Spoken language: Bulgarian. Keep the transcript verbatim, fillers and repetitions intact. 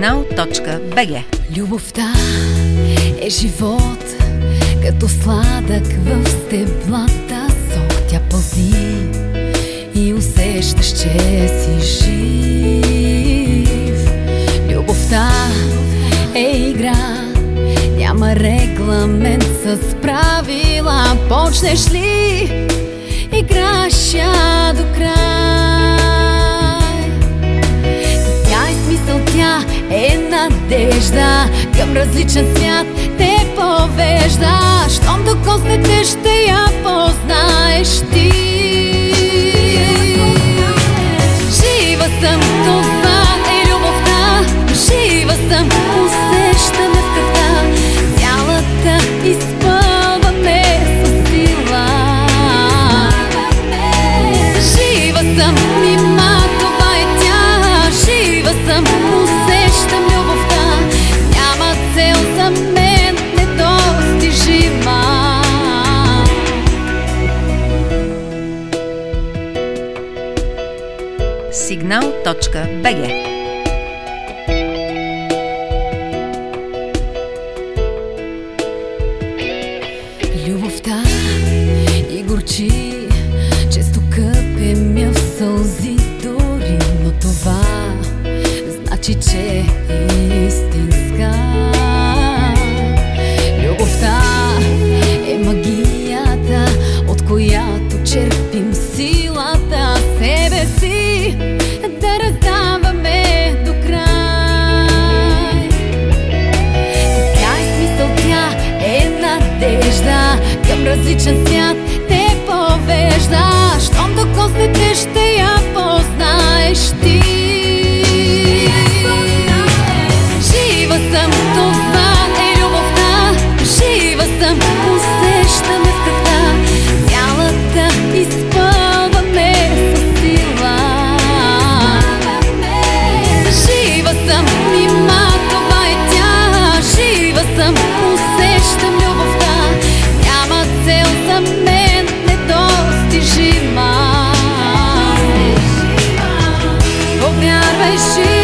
Сигнал точка би джи. Любовта е живот, като сладък в стеблата сок. Тя пълзи и усещаш, че си жив. Любовта е игра, няма регламент с правила. Почнеш ли, играеш я до край. Тя е смисъл, тя е надежда, към различен свят те повежда. Щом докоснете, ще я познаеш ти. Жива съм, това е любовта. Жива съм, усещаме в кръвта. Цялата изпълваме със сила. Жива съм, нима това е тя. Жива съм, усещам любовта. Няма цел за мен недостижима. Сигнал точка би джи. Любовта и горчи, често къпем я в сълзи дори, но това значи, че е истинска. Любовта е магията, от която черпим силата, себе си да раздаваме до край. Тя е смисъл, тя е надежда, към различен свят те повежда. Щом докоснете, ще я познаеш ти. Жива съм, това е любовта. Жива съм, усещаме в кръвта. Цялата изпълваме със сила. Жива съм, нима това е тя. Жива съм, усещам любовта. Няма цел за мен недостижима. Повярвай, жива